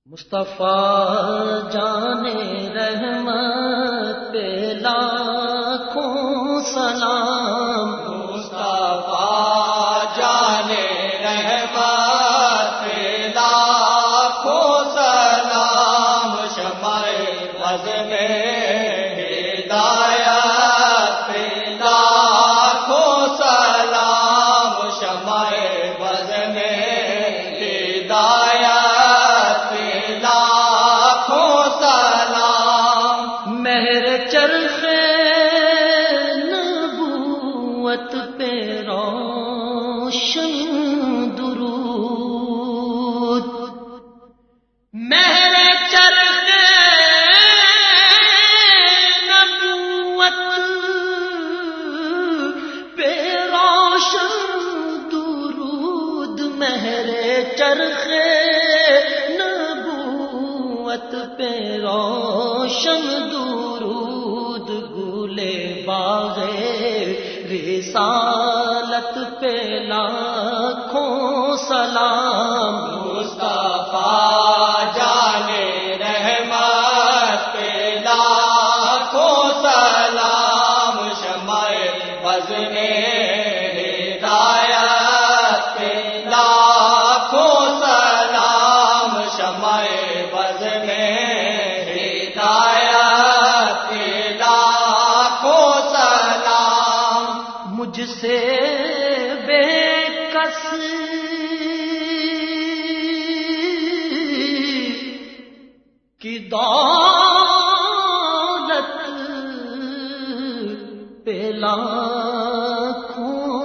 مصطفیٰ جان رحمت پہ لاکھوں سلام، مصطفیٰ جان رحمت پہ لاکھوں سلام، شمع بز میں ہدایت پہ لاکھوں سلام، شمع بز میں ہدایت پہ لاکھوں سلام، مہر چرخ نبوت پہ روشن درود، مہر چرخ نبوت پہ روشن درود، مہر چرخ نبوت پہ روشن درود، گلے باغ رسالت پہ لاکھوں سلام، مصطفیٰ جان رحمت پہ لاکھوں سلام، شمع بز میں ہدایت پہ لاکھوں سلام، شمع بز میں ہدایت پہ لاکھوں سلام، مجھ سے بے کس کی دولت پہ لاکھوں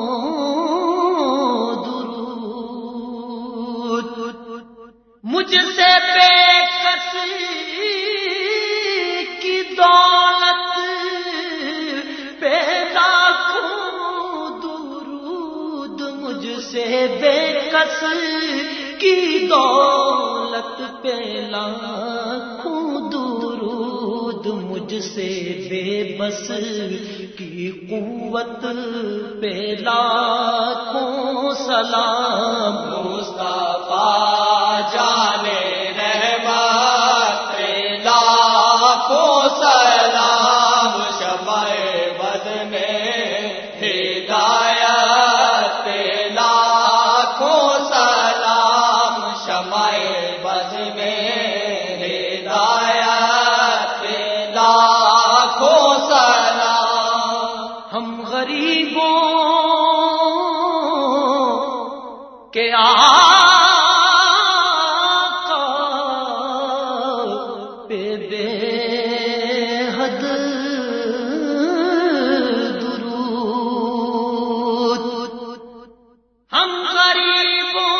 درود، مجھ سے بے کس کی دولت پہ لاکھوں درود، مجھ سے بے کس کی دولت پہ لاکھوں درود، مجھ سے بے بس کی قوت پہ لاکھوں سلام، مصطفیٰ جان رحمت پہ لاکھوں سلام، شمع بز میں ہدایت پہ لاکھوں سلام، شمع بز میں ہدایت پہ لاکھوں سلام، ہم غریبوں کے آقا پہ بے حد درود، ہم غریبوں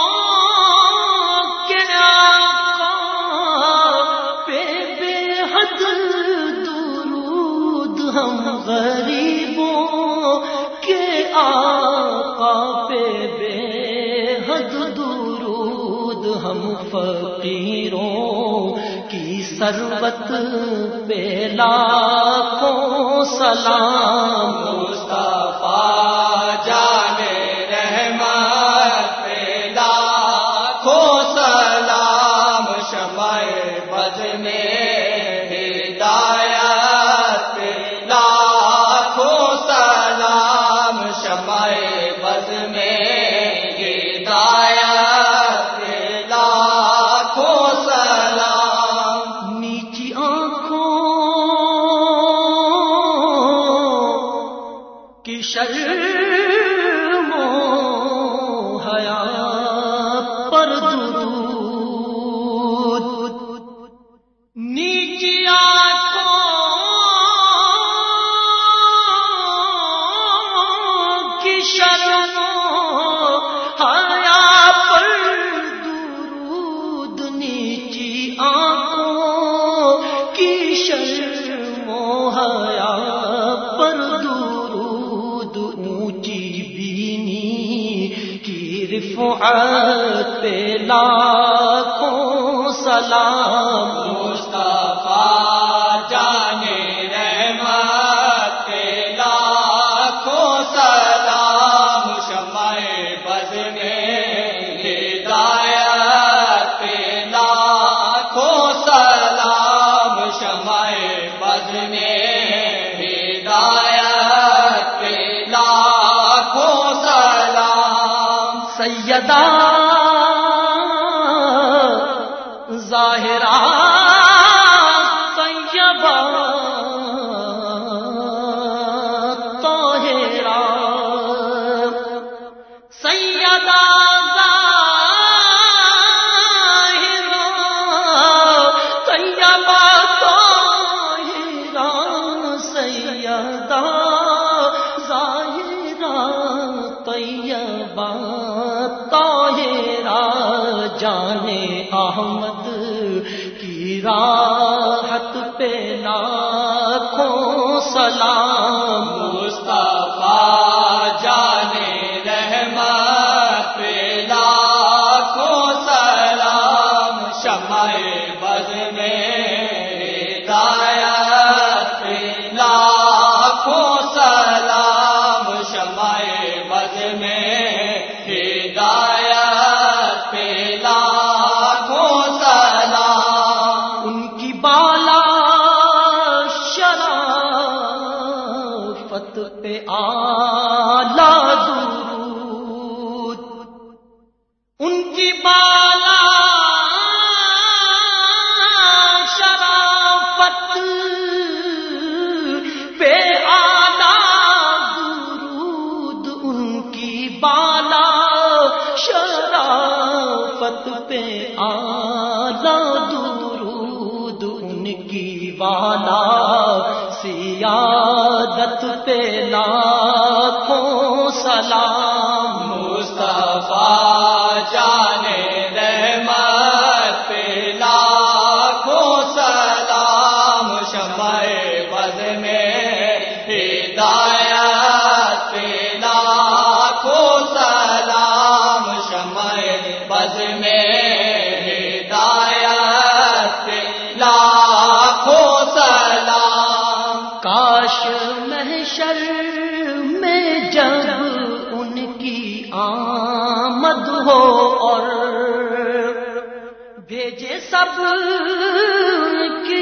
کے آقا پہ بے حد درود، ہم غریبوں کے آقا پہ بے حد درود، ہم فقیروں کی ثروت پہ لاکھوں سلام، مصطفیٰ جان رحمت پہ لاکھوں سلام، شمع بز میں ہدایت پہ لاکھوں سلام، شمع بز میں ہدایت پہ لاکھوں سلام، نیچی آنکھوں کی شرم و حیا پر درود، نیچی آنکھوں کی شرم و حیا پر درود، نیچی آنکھوں کی شرم و حیا پر درود، اونچی بینی کی رفعت پہ لاکھوں سلام، مصطفیٰ جان رحمت پہ لاکھوں سلام، شمع بز میں ہدایت پہ لاکھوں سیدہ ظاہرہ طیبہ طاہرہ سیدہ جانے احمد کی راحت پہ لاکھوں سلام مصطفیٰ جانے رحمت پہ لاکھوں سلام شمع بز میں ہدایت پہ لاکھوں سلام شمع بز میں ہدایت پہ لاکھوں سلام ان کی بالا شرافت پہ اعلیٰ درود ان کی بالا شرافت پہ اعلیٰ درود ان کی بالا شرافت پہ اعلیٰ درود ان کی والا سیادت پہ لاکھوں سلام مصطفیٰ جانے رحمت پہ لاکھوں سلام شمع بز میں ہدایت پہ لاکھوں سلام شمع بز میں ہدایت پہ لاکھوں سلام کاش محشر میں جب ان کی آمد ہو اور بھیجے سب کی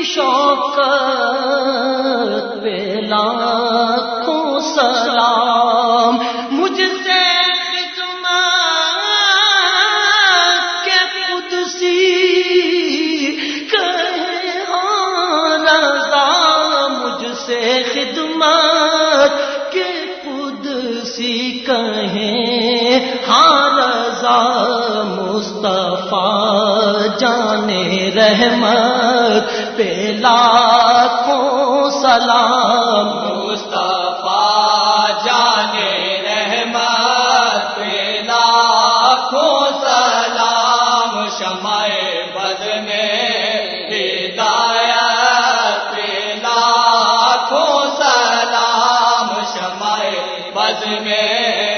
شوقت پہ لاکھوں سلام مجھ سے خدمت کے قدسی کہے ہاں رضا مجھ سے خدمت کے قدسی کہیں ہاں رضا مصطفیٰ جانے رحمت پہ لاکھوں سلام مصطفیٰ جانے رحمت پہ لاکھوں سلام شمع بز میں ہدایت پہ لاکھوں سلام شمع بز میں